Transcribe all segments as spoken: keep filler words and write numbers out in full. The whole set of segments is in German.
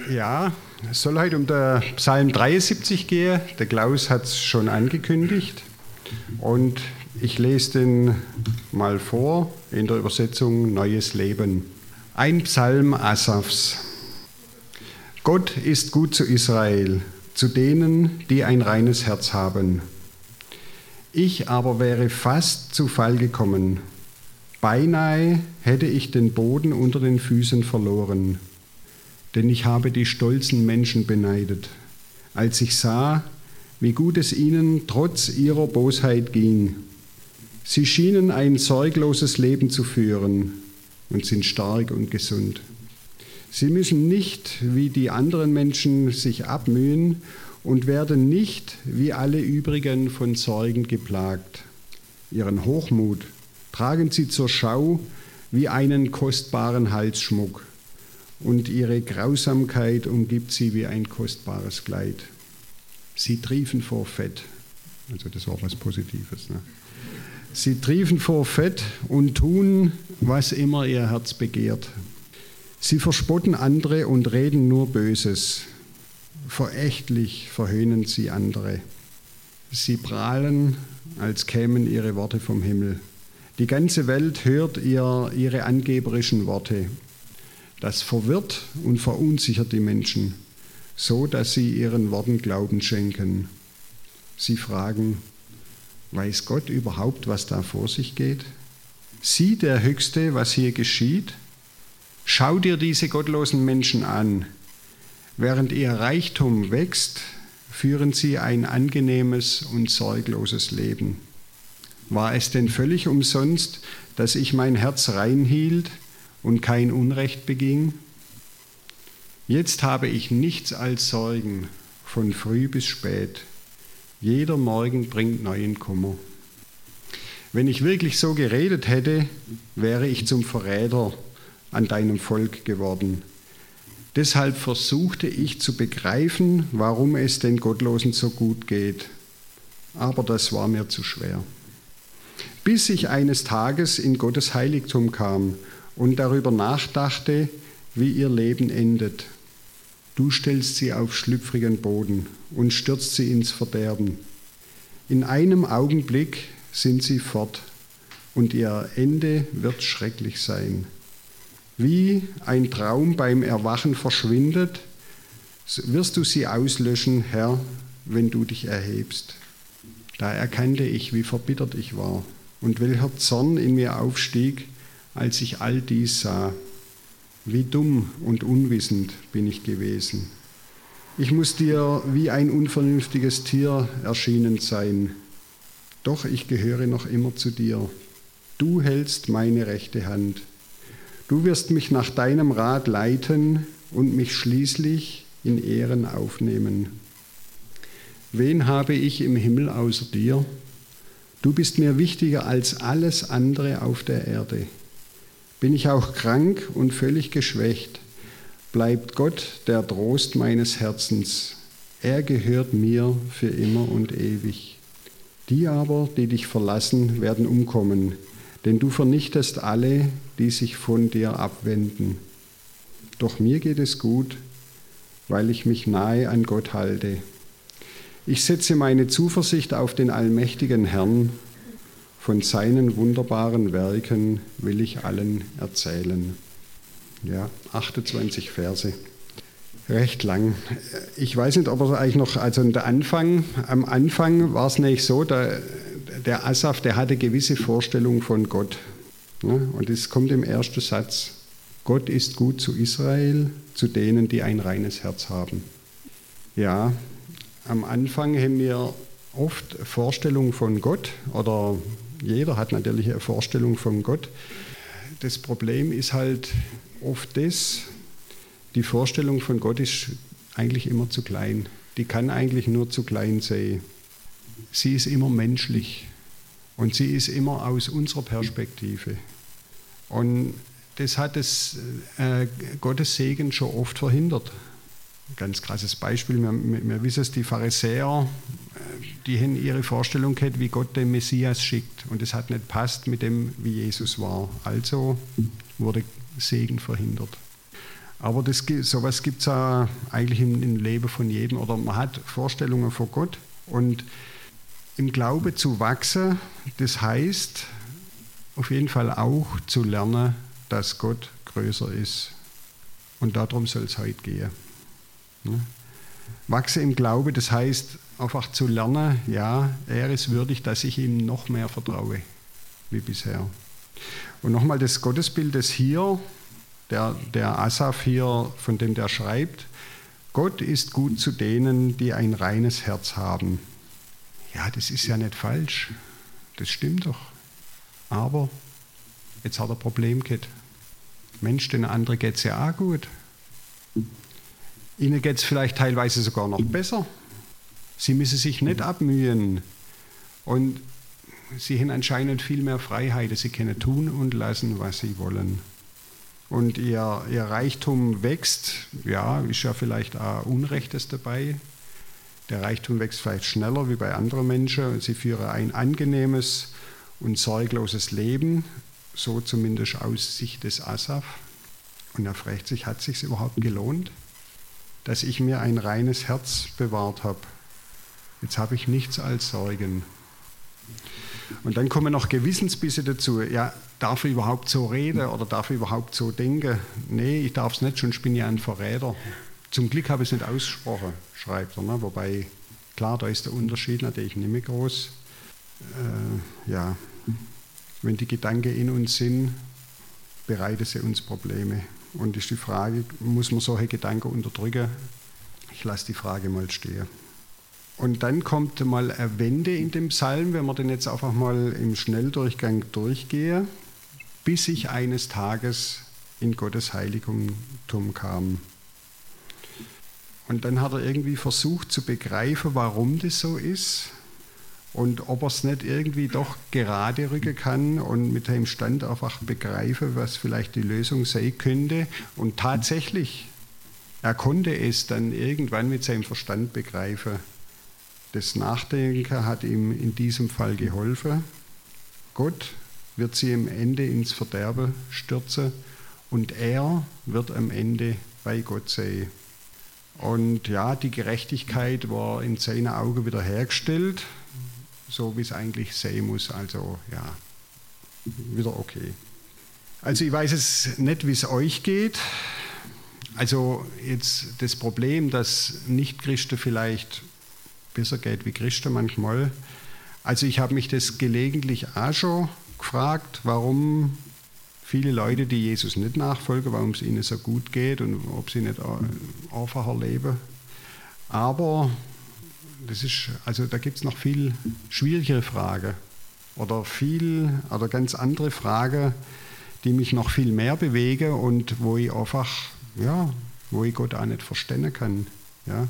Ja, es soll heute um den Psalm dreiundsiebzig gehen. Der Klaus hat es schon angekündigt. Und ich lese den mal vor in der Übersetzung Neues Leben. Ein Psalm Asafs. Gott ist gut zu Israel, zu denen, die ein reines Herz haben. Ich aber wäre fast zu Fall gekommen. Beinahe hätte ich den Boden unter den Füßen verloren. Denn ich habe die stolzen Menschen beneidet, als ich sah, wie gut es ihnen trotz ihrer Bosheit ging. Sie schienen ein sorgloses Leben zu führen und sind stark und gesund. Sie müssen nicht wie die anderen Menschen sich abmühen und werden nicht wie alle übrigen von Sorgen geplagt. Ihren Hochmut tragen sie zur Schau wie einen kostbaren Halsschmuck, und ihre Grausamkeit umgibt sie wie ein kostbares Kleid. Sie triefen vor Fett, also das war was Positives. Ne? Sie triefen vor Fett und tun, was immer ihr Herz begehrt. Sie verspotten andere und reden nur Böses. Verächtlich verhöhnen sie andere. Sie prahlen, als kämen ihre Worte vom Himmel. Die ganze Welt hört ihr ihre angeberischen Worte. Das verwirrt und verunsichert die Menschen, so dass sie ihren Worten Glauben schenken. Sie fragen, weiß Gott überhaupt, was da vor sich geht? Sieht der Höchste, was hier geschieht? Schau dir diese gottlosen Menschen an. Während ihr Reichtum wächst, führen sie ein angenehmes und sorgloses Leben. War es denn völlig umsonst, dass ich mein Herz rein hielt und kein Unrecht beging? Jetzt habe ich nichts als Sorgen, von früh bis spät. Jeder Morgen bringt neuen Kummer. Wenn ich wirklich so geredet hätte, wäre ich zum Verräter an deinem Volk geworden. Deshalb versuchte ich zu begreifen, warum es den Gottlosen so gut geht. Aber das war mir zu schwer. Bis ich eines Tages in Gottes Heiligtum kam und darüber nachdachte, wie ihr Leben endet. Du stellst sie auf schlüpfrigen Boden und stürzt sie ins Verderben. In einem Augenblick sind sie fort und ihr Ende wird schrecklich sein. Wie ein Traum beim Erwachen verschwindet, wirst du sie auslöschen, Herr, wenn du dich erhebst. Da erkannte ich, wie verbittert ich war und welcher Zorn in mir aufstieg, als ich all dies sah. Wie dumm und unwissend bin ich gewesen. Ich muss dir wie ein unvernünftiges Tier erschienen sein. Doch ich gehöre noch immer zu dir. Du hältst meine rechte Hand. Du wirst mich nach deinem Rat leiten und mich schließlich in Ehren aufnehmen. Wen habe ich im Himmel außer dir? Du bist mir wichtiger als alles andere auf der Erde. Bin ich auch krank und völlig geschwächt, bleibt Gott der Trost meines Herzens. Er gehört mir für immer und ewig. Die aber, die dich verlassen, werden umkommen, denn du vernichtest alle, die sich von dir abwenden. Doch mir geht es gut, weil ich mich nahe an Gott halte. Ich setze meine Zuversicht auf den allmächtigen Herrn. Von seinen wunderbaren Werken will ich allen erzählen. Ja, achtundzwanzig Verse. Recht lang. Ich weiß nicht, ob er eigentlich noch, also der Anfang, am Anfang war es nämlich so, der, der Asaf, der hatte gewisse Vorstellungen von Gott. Ne? Und es kommt im ersten Satz, Gott ist gut zu Israel, zu denen, die ein reines Herz haben. Ja, am Anfang haben wir oft Vorstellungen von Gott, oder jeder hat natürlich eine Vorstellung von Gott. Das Problem ist halt oft das, die Vorstellung von Gott ist eigentlich immer zu klein. Die kann eigentlich nur zu klein sein. Sie ist immer menschlich und sie ist immer aus unserer Perspektive. Und das hat das, äh, Gottes Segen schon oft verhindert. Ein ganz krasses Beispiel, wir, wir wissen es, die Pharisäer, die haben ihre Vorstellung gehabt, wie Gott den Messias schickt. Und das hat nicht passt mit dem, wie Jesus war. Also wurde Segen verhindert. Aber das, sowas gibt es ja eigentlich im, im Leben von jedem. Oder man hat Vorstellungen von Gott. Und im Glaube zu wachsen, das heißt auf jeden Fall auch zu lernen, dass Gott größer ist. Und darum soll es heute gehen. Ne? Wachse im Glaube, das heißt einfach zu lernen, ja, er ist würdig, dass ich ihm noch mehr vertraue wie bisher. Und nochmal das Gottesbild, das hier, der, der Asaf hier, von dem der schreibt, Gott ist gut zu denen, die ein reines Herz haben. Ja, das ist ja nicht falsch, das stimmt doch. Aber jetzt hat er ein Problem gehabt. Mensch, den anderen geht es ja auch gut. Ihnen geht es vielleicht teilweise sogar noch besser. Sie müssen sich nicht abmühen. Und sie haben anscheinend viel mehr Freiheit. Sie können tun und lassen, was sie wollen. Und ihr, ihr Reichtum wächst. Ja, ist ja vielleicht auch Unrechtes dabei. Der Reichtum wächst vielleicht schneller wie bei anderen Menschen. Und sie führen ein angenehmes und sorgloses Leben. So zumindest aus Sicht des Asaf. Und er fragt sich, hat es sich überhaupt gelohnt, dass ich mir ein reines Herz bewahrt habe? Jetzt habe ich nichts als Sorgen. Und dann kommen noch Gewissensbisse dazu. Ja, darf ich überhaupt so reden oder darf ich überhaupt so denken? Nee, ich darf es nicht, sonst bin ich ein Verräter. Zum Glück habe ich es nicht ausgesprochen, schreibt er. Ne? Wobei, klar, da ist der Unterschied natürlich nicht mehr groß. Äh, ja, wenn die Gedanken in uns sind, bereiten sie uns Probleme. Und ist die Frage, muss man solche Gedanken unterdrücken? Ich lasse die Frage mal stehen. Und dann kommt mal eine Wende in dem Psalm, wenn wir den jetzt einfach mal im Schnelldurchgang durchgehen, bis ich eines Tages in Gottes Heiligtum kam. Und dann hat er irgendwie versucht zu begreifen, warum das so ist und ob er es nicht irgendwie doch gerade rücken kann und mit dem Stand einfach begreifen, was vielleicht die Lösung sein könnte. Und tatsächlich, er konnte es dann irgendwann mit seinem Verstand begreifen. Das Nachdenken hat ihm in diesem Fall geholfen. Gott wird sie am Ende ins Verderben stürzen und er wird am Ende bei Gott sein. Und ja, die Gerechtigkeit war in seinen Augen wieder hergestellt, so wie es eigentlich sein muss. Also ja, wieder okay. Also ich weiß es nicht, wie es euch geht. Also jetzt das Problem, dass Nichtchristen vielleicht besser geht wie Christen manchmal. Also ich habe mich das gelegentlich auch schon gefragt, warum viele Leute, die Jesus nicht nachfolgen, warum es ihnen so gut geht und ob sie nicht einfacher leben. Aber das ist, also da gibt es noch viel schwierigere Fragen oder viel oder ganz andere Fragen, die mich noch viel mehr bewegen und wo ich einfach, ja, wo ich Gott auch nicht verstehen kann. Ja.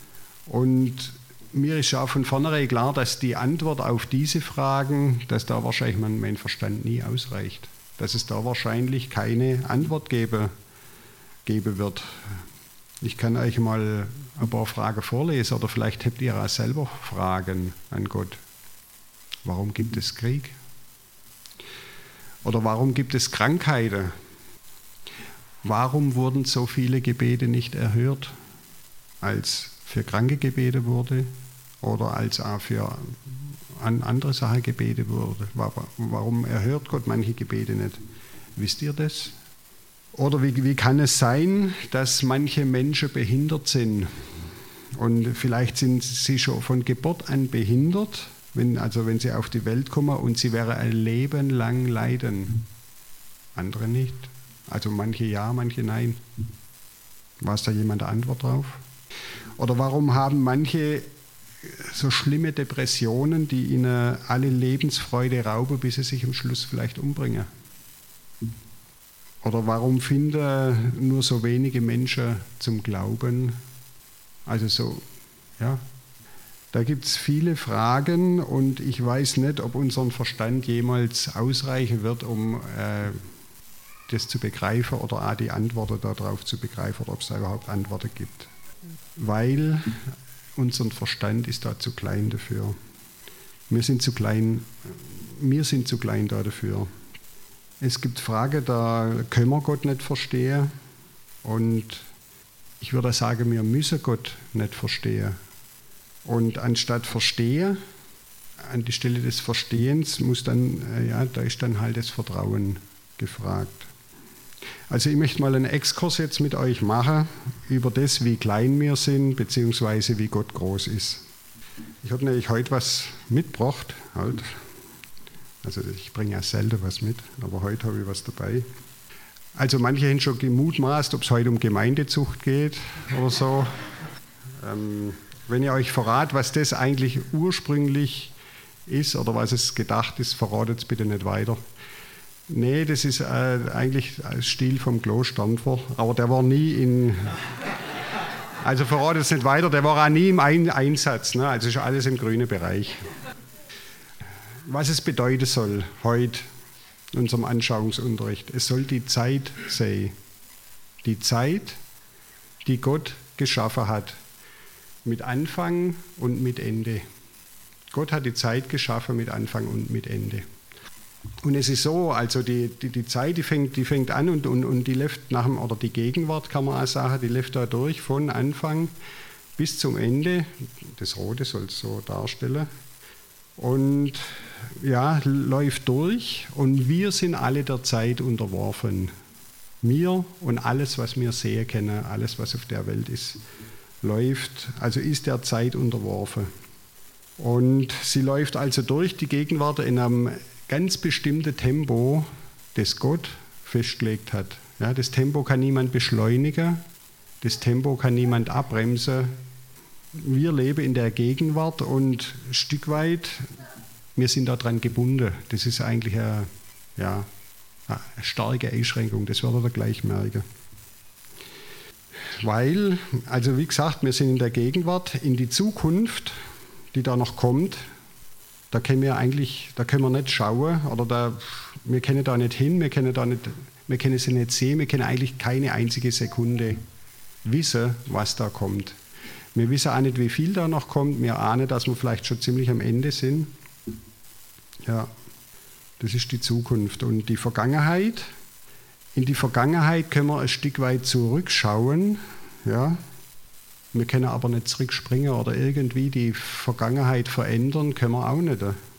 Und mir ist ja von vornherein klar, dass die Antwort auf diese Fragen, dass da wahrscheinlich mein, mein Verstand nie ausreicht. Dass es da wahrscheinlich keine Antwort gebe, geben wird. Ich kann euch mal ein paar Fragen vorlesen oder vielleicht habt ihr auch selber Fragen an Gott. Warum gibt es Krieg? Oder warum gibt es Krankheiten? Warum wurden so viele Gebete nicht erhört, als für Kranke gebetet wurde oder als auch für an andere Sachen gebetet wurde? Warum erhört Gott manche Gebete nicht? Wisst ihr das? Oder wie, wie kann es sein, dass manche Menschen behindert sind? Und vielleicht sind sie schon von Geburt an behindert, wenn, also wenn sie auf die Welt kommen und sie werden ein Leben lang leiden. Andere nicht. Also manche ja, manche nein. Weiß da jemand eine Antwort drauf? Oder warum haben manche so schlimme Depressionen, die ihnen alle Lebensfreude rauben, bis sie sich am Schluss vielleicht umbringen? Oder warum finden nur so wenige Menschen zum Glauben? Also so, ja, da gibt es viele Fragen und ich weiß nicht, ob unser Verstand jemals ausreichen wird, um äh, das zu begreifen oder auch die Antworten darauf zu begreifen oder ob es da überhaupt Antworten gibt. Weil unser Verstand ist da zu klein dafür. Wir sind zu klein, wir sind zu klein da dafür. Es gibt Fragen, da können wir Gott nicht verstehen. Und ich würde sagen, wir müssen Gott nicht verstehen. Und anstatt verstehen, an die Stelle des Verstehens, muss dann, ja, da ist dann halt das Vertrauen gefragt. Also ich möchte mal einen Exkurs jetzt mit euch machen über das, wie klein wir sind, beziehungsweise wie Gott groß ist. Ich habe nämlich heute was mitgebracht. Halt. Also ich bringe ja selten was mit, aber heute habe ich was dabei. Also manche haben schon gemutmaßt, ob es heute um Gemeindezucht geht oder so. Ähm, wenn ihr euch verrat, was das eigentlich ursprünglich ist oder was es gedacht ist, verratet es bitte nicht weiter. Nee, das ist äh, eigentlich ein Stil vom Klosterndorfer, aber der war nie in... Also verrate es nicht weiter, der war auch nie im Ein- Einsatz, ne? Also ist alles im grünen Bereich. Was es bedeuten soll heute in unserem Anschauungsunterricht, es soll die Zeit sein. Die Zeit, die Gott geschaffen hat, mit Anfang und mit Ende. Gott hat die Zeit geschaffen mit Anfang und mit Ende. Und es ist so, also die, die, die Zeit, die fängt, die fängt an und, und, und die läuft nach dem, oder die Gegenwart kann man auch sagen, die läuft da durch von Anfang bis zum Ende. Das Rote soll es so darstellen. Und ja, läuft durch und wir sind alle der Zeit unterworfen. Wir und alles, was wir sehen können, alles, was auf der Welt ist, läuft, also ist der Zeit unterworfen. Und sie läuft also durch die Gegenwart in einem ganz bestimmten Tempo, das Gott festgelegt hat. Ja, das Tempo kann niemand beschleunigen, das Tempo kann niemand abbremsen. Wir leben in der Gegenwart und ein Stück weit, wir sind daran gebunden. Das ist eigentlich eine, ja, eine starke Einschränkung, das werdet ihr gleich merken. Weil, also wie gesagt, wir sind in der Gegenwart, in die Zukunft, die da noch kommt, da können wir eigentlich, da können wir nicht schauen, oder da, wir können da nicht hin, wir können, da nicht, wir können sie nicht sehen, wir können eigentlich keine einzige Sekunde wissen, was da kommt. Wir wissen auch nicht, wie viel da noch kommt, wir ahnen, dass wir vielleicht schon ziemlich am Ende sind. Ja, das ist die Zukunft. Und die Vergangenheit, in die Vergangenheit können wir ein Stück weit zurückschauen, ja. Wir können aber nicht zurückspringen oder irgendwie die Vergangenheit verändern, können wir auch nicht.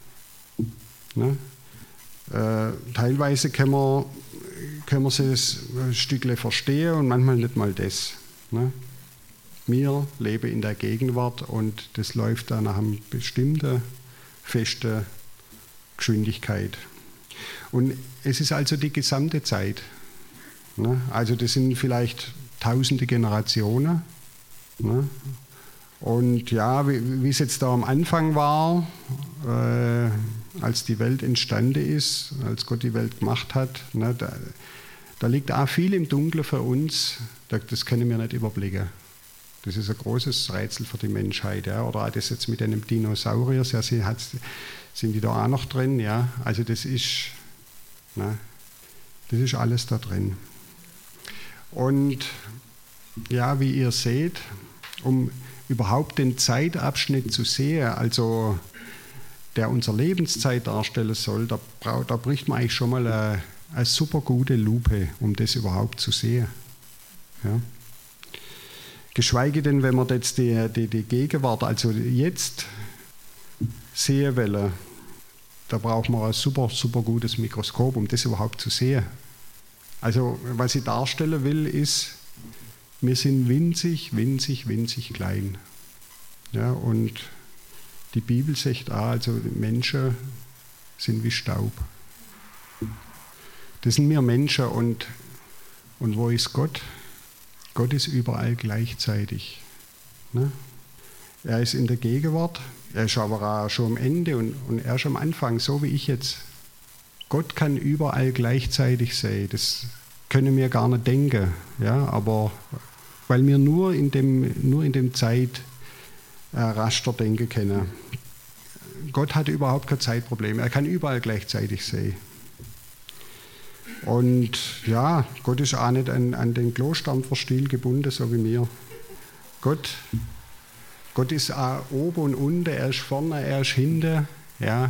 Ne? Äh, teilweise können wir, können wir sie ein Stückchen verstehen und manchmal nicht mal das. Ne? Wir leben in der Gegenwart und das läuft dann nach einer bestimmten, festen Geschwindigkeit. Und es ist also die gesamte Zeit. Ne? Also das sind vielleicht tausende Generationen. Ne? Und ja, wie, wie es jetzt da am Anfang war, äh, als die Welt entstanden ist, als Gott die Welt gemacht hat, ne, da, da liegt auch viel im Dunkeln für uns, das können wir nicht überblicken. Das ist ein großes Rätsel für die Menschheit. Ja? Oder auch das jetzt mit einem Dinosaurier, ja, sie hat, sind die da auch noch drin? Ja? Also das ist, ne, das ist alles da drin. Und ja, wie ihr seht, um überhaupt den Zeitabschnitt zu sehen, also der unsere Lebenszeit darstellen soll, da, braucht, da bricht man eigentlich schon mal eine, eine super gute Lupe, um das überhaupt zu sehen. Ja. Geschweige denn, wenn man jetzt die, die, die Gegenwart, also jetzt sehen will, da braucht man ein super, super gutes Mikroskop, um das überhaupt zu sehen. Also was ich darstellen will, ist, wir sind winzig, winzig, winzig klein. Ja, und die Bibel sagt auch, also Menschen sind wie Staub. Das sind wir Menschen und, und wo ist Gott? Gott ist überall gleichzeitig. Ne? Er ist in der Gegenwart, er ist aber auch schon am Ende und, und er ist am Anfang, so wie ich jetzt. Gott kann überall gleichzeitig sein, das können wir gar nicht denken, ja, aber weil wir nur in dem, nur in dem Zeitraster denken können. Gott hat überhaupt kein Zeitproblem, er kann überall gleichzeitig sein. Und ja, Gott ist auch nicht an, an den Klosterndorfer-Stil gebunden, so wie wir. Gott, Gott ist auch oben und unten, er ist vorne, er ist hinten. Ja.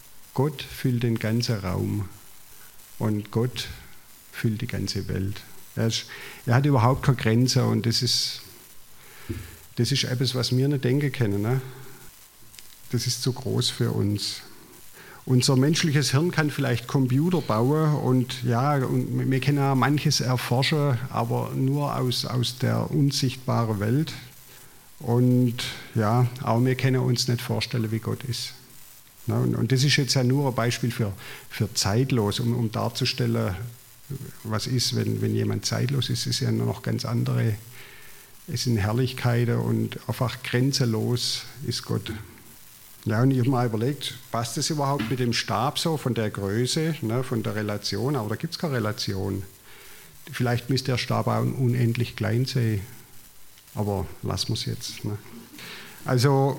Gott füllt den ganzen Raum und Gott füllt die ganze Welt. Er, ist, er hat überhaupt keine Grenze und das ist, das ist etwas, was wir nicht denken können. Ne? Das ist zu groß für uns. Unser menschliches Hirn kann vielleicht Computer bauen und ja, und wir können ja manches erforschen, aber nur aus, aus der unsichtbaren Welt. Und ja, aber wir können uns nicht vorstellen, wie Gott ist. Ja, und, und das ist jetzt ja nur ein Beispiel für, für zeitlos, um, um darzustellen, was ist, wenn, wenn jemand zeitlos ist, ist ja noch ganz andere, es sind Herrlichkeiten und einfach grenzenlos ist Gott. Ja, und ich habe mal überlegt, passt das überhaupt mit dem Stab so, von der Größe, ne, von der Relation, aber da gibt es keine Relation. Vielleicht müsste der Stab auch unendlich klein sein, aber lassen wir es jetzt. Ne. Also,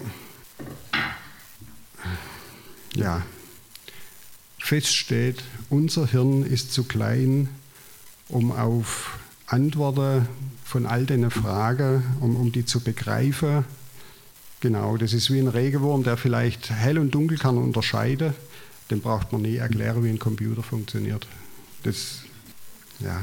ja, fest steht, unser Hirn ist zu klein, um auf Antworten von all den Fragen, um, um die zu begreifen. Genau, das ist wie ein Regenwurm, der vielleicht hell und dunkel kann unterscheiden. Dem braucht man nie erklären, wie ein Computer funktioniert. Das, ja.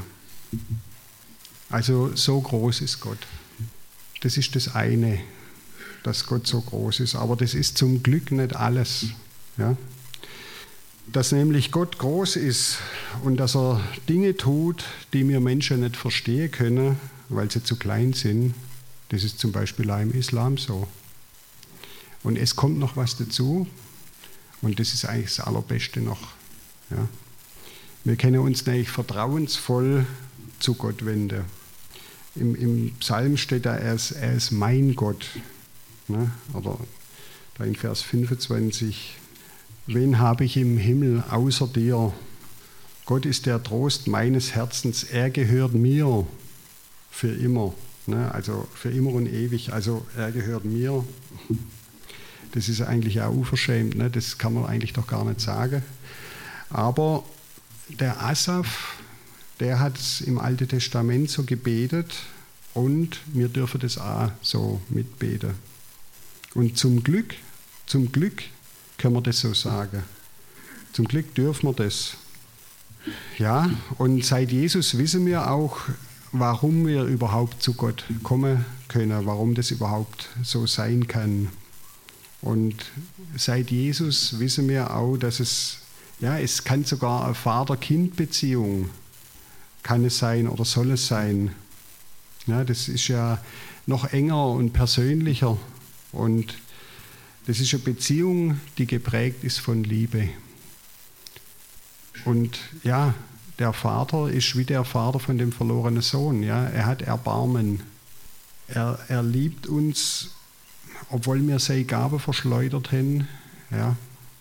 Also so groß ist Gott. Das ist das eine, dass Gott so groß ist. Aber das ist zum Glück nicht alles. Ja? Dass nämlich Gott groß ist und dass er Dinge tut, die wir Menschen nicht verstehen können, weil sie zu klein sind, das ist zum Beispiel auch im Islam so. Und es kommt noch was dazu und das ist eigentlich das Allerbeste noch. Ja. Wir können uns nämlich vertrauensvoll zu Gott wenden. Im, im Psalm steht da, er ist, er ist mein Gott. Ne? Oder da in Vers fünfundzwanzig, wen habe ich im Himmel außer dir? Gott ist der Trost meines Herzens, er gehört mir für immer. Ne? Also für immer und ewig, also er gehört mir. Das ist eigentlich auch unverschämt, ne? Das kann man eigentlich doch gar nicht sagen. Aber der Asaf, der hat es im Alten Testament so gebetet und wir dürfen das auch so mitbeten. Und zum Glück, zum Glück können wir das so sagen. Zum Glück dürfen wir das. Ja, und seit Jesus wissen wir auch, warum wir überhaupt zu Gott kommen können, warum das überhaupt so sein kann. Und seit Jesus wissen wir auch, dass es, ja, es kann sogar eine Vater-Kind-Beziehung kann es sein oder soll es sein. Ja, das ist ja noch enger und persönlicher und das ist eine Beziehung, die geprägt ist von Liebe. Und ja, der Vater ist wie der Vater von dem verlorenen Sohn. Ja, er hat Erbarmen. Er, er liebt uns, obwohl wir seine Gabe verschleudert haben. Ja.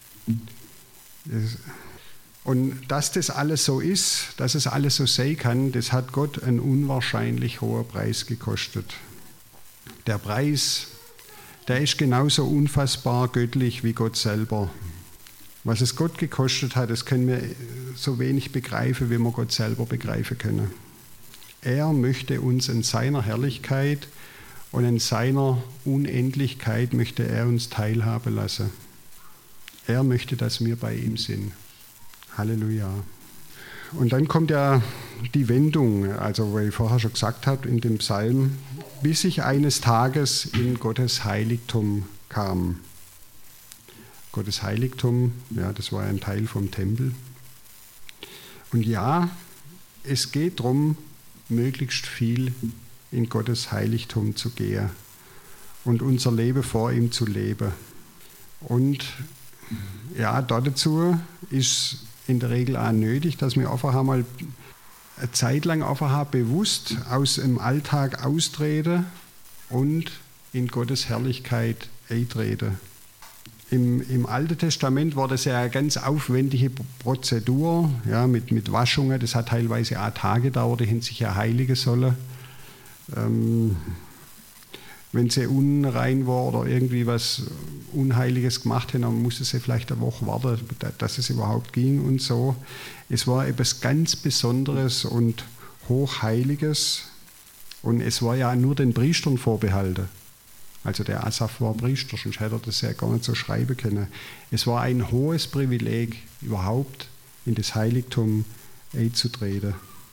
Und dass das alles so ist, dass es alles so sein kann, das hat Gott einen unwahrscheinlich hohen Preis gekostet. Der Preis, der ist genauso unfassbar göttlich wie Gott selber. Was es Gott gekostet hat, das können wir so wenig begreifen, wie wir Gott selber begreifen können. Er möchte uns in seiner Herrlichkeit und in seiner Unendlichkeit möchte er uns teilhaben lassen. Er möchte, dass wir bei ihm sind. Halleluja. Und dann kommt ja die Wendung, also weil ich vorher schon gesagt habe in dem Psalm, bis ich eines Tages in Gottes Heiligtum kam. Gottes Heiligtum, ja, das war ein Teil vom Tempel. Und ja, es geht darum, möglichst viel in Gottes Heiligtum zu gehen und unser Leben vor ihm zu leben. Und ja, dazu ist in der Regel auch nötig, dass wir einfach einmal eine Zeit lang einfach bewusst aus dem Alltag austreten und in Gottes Herrlichkeit eintreten. Im, Im Alten Testament war das ja eine ganz aufwendige Prozedur, ja, mit, mit Waschungen. Das hat teilweise auch Tage gedauert, die sich ja heiligen sollen. Ähm, wenn sie unrein war oder irgendwie was Unheiliges gemacht haben, dann musste sie vielleicht eine Woche warten, dass es überhaupt ging und so. Es war etwas ganz Besonderes und Hochheiliges und es war ja nur den Priestern vorbehalten. Also der Asaf war Priester, sonst hätte er das ja gar nicht so schreiben können. Es war ein hohes Privileg, überhaupt in das Heiligtum einzutreten.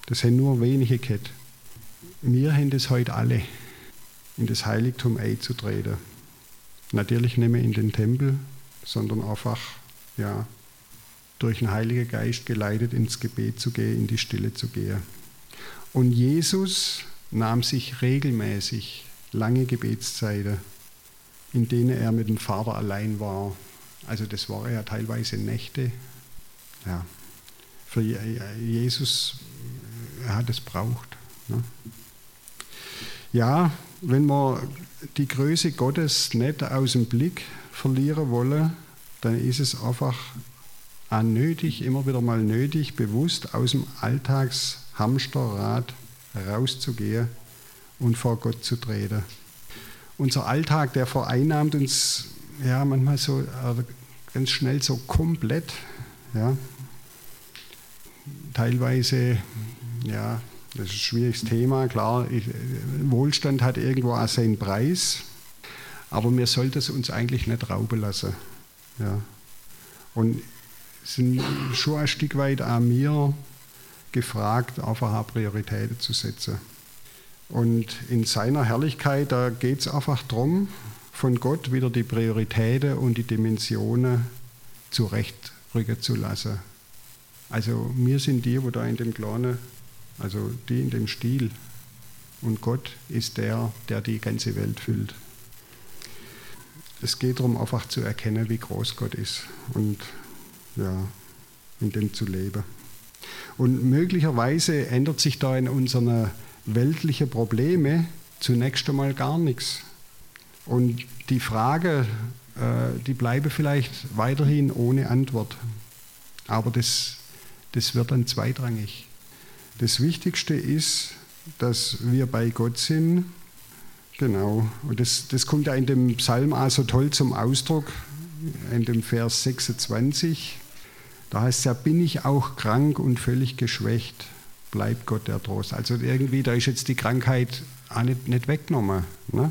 Das haben nur wenige gehabt. Wir haben das heute alle, in das Heiligtum einzutreten. Natürlich nicht mehr in den Tempel, sondern einfach ja, durch den Heiligen Geist geleitet ins Gebet zu gehen, in die Stille zu gehen. Und Jesus nahm sich regelmäßig lange Gebetszeiten, in denen er mit dem Vater allein war. Also das war ja teilweise Nächte. Ja, für Jesus, er hat es braucht. Ne? Ja, wenn wir die Größe Gottes nicht aus dem Blick verlieren wollen, dann ist es einfach auch nötig, immer wieder mal nötig, bewusst aus dem Alltagshamsterrad rauszugehen und vor Gott zu treten. Unser Alltag, der vereinnahmt uns ja manchmal so äh, ganz schnell so komplett. Ja. Teilweise, ja, das ist ein schwieriges Thema, klar, ich, Wohlstand hat irgendwo auch seinen Preis, aber wir sollten es uns eigentlich nicht rauben lassen. Ja. Und sind schon ein Stück weit auch mir gefragt, einfach auch Prioritäten zu setzen. Und in seiner Herrlichkeit, da geht es einfach darum, von Gott wieder die Prioritäten und die Dimensionen zurechtrücken zu lassen. Also wir sind die, wo da in dem Kleinen, also die in dem Stil. Und Gott ist der, der die ganze Welt füllt. Es geht darum, einfach zu erkennen, wie groß Gott ist und ja, in dem zu leben. Und möglicherweise ändert sich da in unseren weltlichen Problemen zunächst einmal gar nichts. Und die Frage, äh, die bleibe vielleicht weiterhin ohne Antwort. Aber das, das wird dann zweitrangig. Das Wichtigste ist, dass wir bei Gott sind. Genau. Und das, das kommt ja in dem Psalm auch so toll zum Ausdruck, in dem Vers sechsundzwanzig. Da heißt es ja, bin ich auch krank und völlig geschwächt, bleibt Gott der Trost. Also irgendwie, da ist jetzt die Krankheit auch nicht, nicht weggenommen. Ne?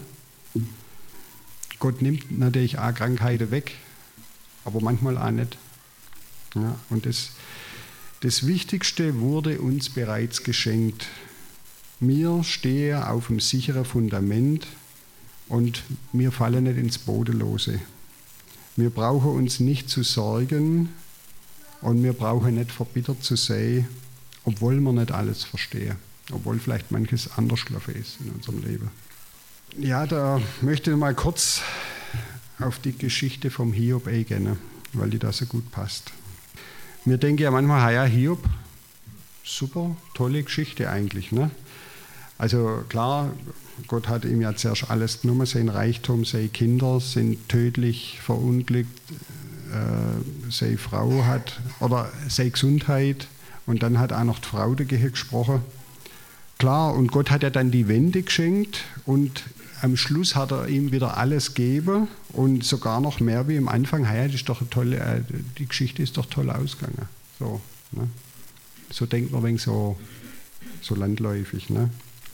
Gott nimmt natürlich auch Krankheiten weg, aber manchmal auch nicht. Ja, und das, das Wichtigste wurde uns bereits geschenkt. Wir stehen auf einem sicheren Fundament und wir fallen nicht ins Bodenlose. Wir brauchen uns nicht zu sorgen und wir brauchen nicht verbittert zu sein, obwohl wir nicht alles verstehen, obwohl vielleicht manches anders gelaufen ist in unserem Leben. Ja, da möchte ich mal kurz auf die Geschichte vom Hiob eingehen, weil die da so gut passt. Wir denken ja manchmal, ja, Hiob, super, tolle Geschichte eigentlich. Ne? Also klar, Gott hat ihm ja zuerst alles genommen, sein Reichtum, seine Kinder sind tödlich verunglückt, äh, seine Frau hat, oder seine Gesundheit, und dann hat auch noch die Frau dagegen gesprochen. Klar, und Gott hat ja dann die Wende geschenkt und am Schluss hat er ihm wieder alles gegeben und sogar noch mehr wie am Anfang. Ja, das ist doch eine tolle, äh, die Geschichte ist doch toll ausgegangen. So, ne? So denkt man wegen so, so landläufig. Ne?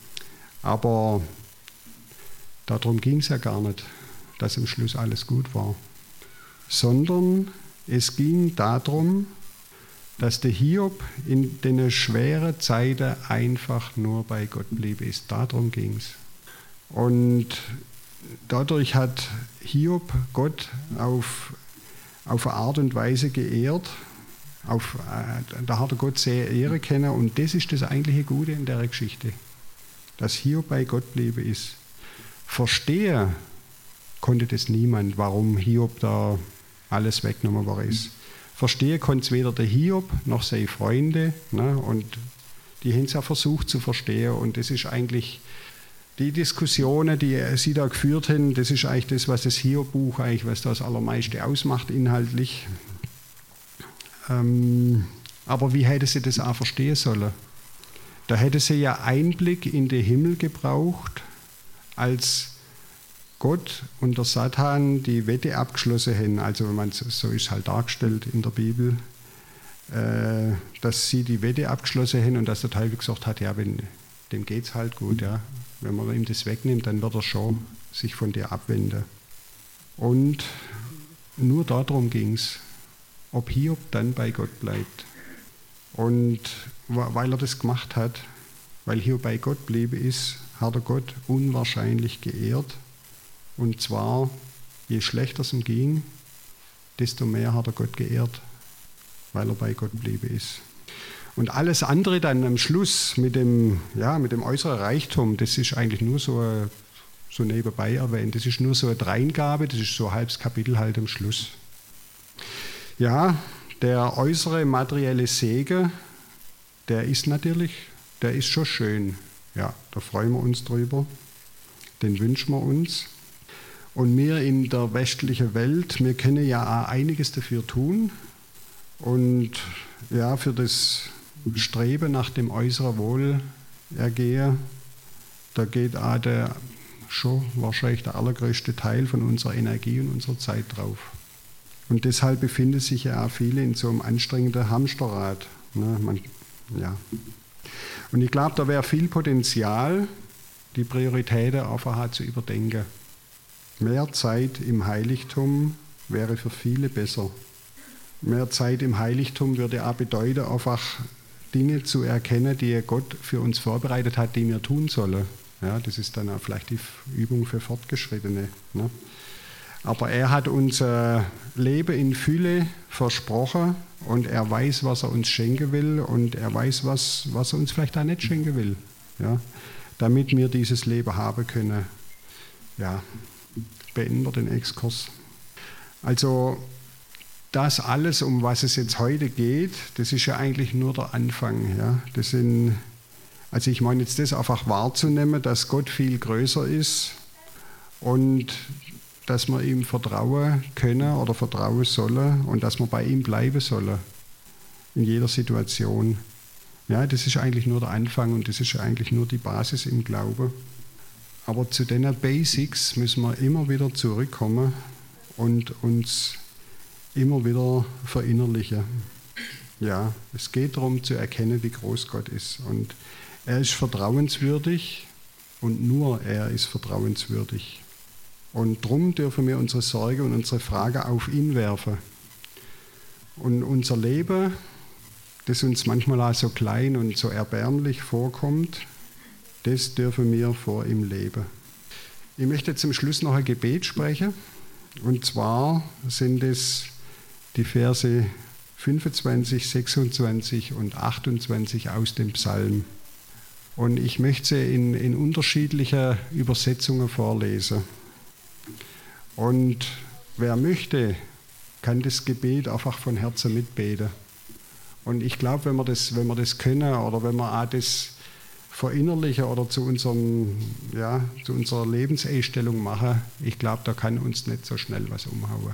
Aber darum ging es ja gar nicht, dass am Schluss alles gut war. Sondern es ging darum, dass der Hiob in den schweren Zeiten einfach nur bei Gott blieb ist. Darum ging es. Und dadurch hat Hiob Gott auf, auf eine Art und Weise geehrt, auf, äh, da hat er Gott sehr Ehre kennen, und das ist das eigentliche Gute in der Geschichte, dass Hiob bei Gott blieb ist. Verstehen konnte das niemand, warum Hiob da alles weggenommen worden ist. Verstehen konnte es weder der Hiob noch seine Freunde, ne, und die haben es ja versucht zu verstehen, und das ist eigentlich die Diskussionen, die sie da geführt haben, das ist eigentlich das, was das Hiob-Buch eigentlich, was das Allermeiste ausmacht inhaltlich. Ähm, aber wie hätte sie das auch verstehen sollen? Da hätte sie ja Einblick in den Himmel gebraucht, als Gott und der Satan die Wette abgeschlossen haben. Also man, so ist es halt dargestellt in der Bibel, äh, dass sie die Wette abgeschlossen haben und dass der Teufel gesagt hat, ja, wenn, dem geht es halt gut, ja. Wenn man ihm das wegnimmt, dann wird er schon sich von dir abwenden. Und nur darum ging es, ob Hiob dann bei Gott bleibt. Und weil er das gemacht hat, weil Hiob bei Gott bliebe ist, hat er Gott unwahrscheinlich geehrt. Und zwar, je schlechter es ihm ging, desto mehr hat er Gott geehrt, weil er bei Gott bliebe ist. Und alles andere dann am Schluss mit dem, ja, mit dem äußeren Reichtum, das ist eigentlich nur so, so nebenbei erwähnt. Das ist nur so eine Dreingabe, das ist so ein halbes Kapitel halt am Schluss. Ja, der äußere materielle Segen, der ist natürlich, der ist schon schön. Ja, da freuen wir uns drüber, den wünschen wir uns. Und wir in der westlichen Welt, wir können ja auch einiges dafür tun und ja, für das Streben nach dem äußeren Wohlergehen, da geht auch der, schon wahrscheinlich der allergrößte Teil von unserer Energie und unserer Zeit drauf. Und deshalb befinden sich ja auch viele in so einem anstrengenden Hamsterrad. Ne, man, ja. Und ich glaube, da wäre viel Potenzial, die Prioritäten einfach zu überdenken. Mehr Zeit im Heiligtum wäre für viele besser. Mehr Zeit im Heiligtum würde auch bedeuten, einfach Dinge zu erkennen, die Gott für uns vorbereitet hat, die wir tun sollen. Ja, das ist dann auch vielleicht die Übung für Fortgeschrittene. Ne? Aber er hat uns äh, Leben in Fülle versprochen und er weiß, was er uns schenken will und er weiß, was, was er uns vielleicht auch nicht schenken will. Ja? Damit wir dieses Leben haben können. Ja, beenden wir den Exkurs. Also das alles, um was es jetzt heute geht, das ist ja eigentlich nur der Anfang. Ja? Das sind, also ich meine jetzt das einfach wahrzunehmen, dass Gott viel größer ist und dass wir ihm vertrauen können oder vertrauen sollen und dass wir bei ihm bleiben sollen in jeder Situation. Ja, das ist eigentlich nur der Anfang und das ist eigentlich nur die Basis im Glauben. Aber zu den Basics müssen wir immer wieder zurückkommen und uns immer wieder verinnerlichen. Ja, es geht darum zu erkennen, wie groß Gott ist. Und er ist vertrauenswürdig und nur er ist vertrauenswürdig. Und darum dürfen wir unsere Sorge und unsere Frage auf ihn werfen. Und unser Leben, das uns manchmal auch so klein und so erbärmlich vorkommt, das dürfen wir vor ihm leben. Ich möchte zum Schluss noch ein Gebet sprechen. Und zwar sind es die Verse fünfundzwanzig, sechsundzwanzig und achtundzwanzig aus dem Psalm. Und ich möchte sie in, in unterschiedlichen Übersetzungen vorlesen. Und wer möchte, kann das Gebet einfach von Herzen mitbeten. Und ich glaube, wenn wir das, wenn wir das können oder wenn wir auch das verinnerlichen oder zu, unserem, ja, zu unserer Lebenseinstellung machen, ich glaube, da kann uns nicht so schnell was umhauen.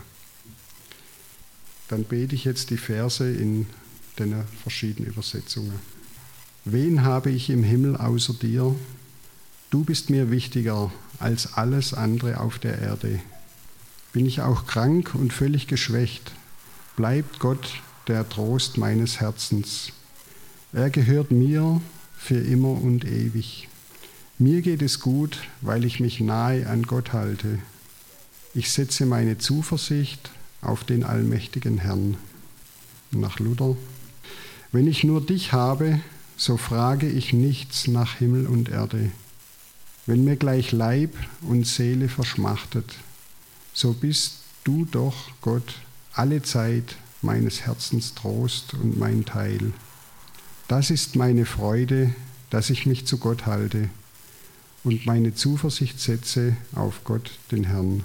Dann bete ich jetzt die Verse in den verschiedenen Übersetzungen. Wen habe ich im Himmel außer dir? Du bist mir wichtiger als alles andere auf der Erde. Bin ich auch krank und völlig geschwächt, bleibt Gott der Trost meines Herzens. Er gehört mir für immer und ewig. Mir geht es gut, weil ich mich nahe an Gott halte. Ich setze meine Zuversicht auf den allmächtigen Herrn. Nach Luther. Wenn ich nur dich habe, so frage ich nichts nach Himmel und Erde. Wenn mir gleich Leib und Seele verschmachtet, so bist du doch, Gott, alle Zeit meines Herzens Trost und mein Teil. Das ist meine Freude, dass ich mich zu Gott halte und meine Zuversicht setze auf Gott, den Herrn.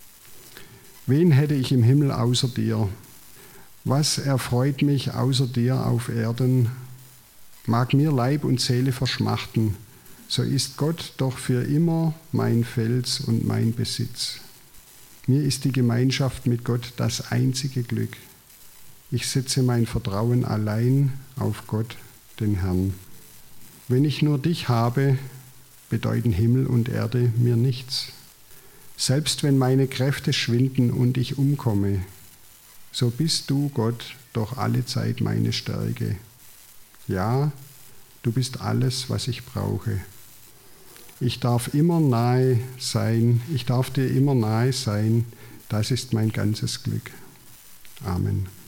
Wen hätte ich im Himmel außer dir? Was erfreut mich außer dir auf Erden? Mag mir Leib und Seele verschmachten, so ist Gott doch für immer mein Fels und mein Besitz. Mir ist die Gemeinschaft mit Gott das einzige Glück. Ich setze mein Vertrauen allein auf Gott, den Herrn. Wenn ich nur dich habe, bedeuten Himmel und Erde mir nichts. Selbst wenn meine Kräfte schwinden und ich umkomme, so bist du, Gott, doch alle Zeit meine Stärke. Ja, du bist alles, was ich brauche. Ich darf immer nahe sein, ich darf dir immer nahe sein, das ist mein ganzes Glück. Amen.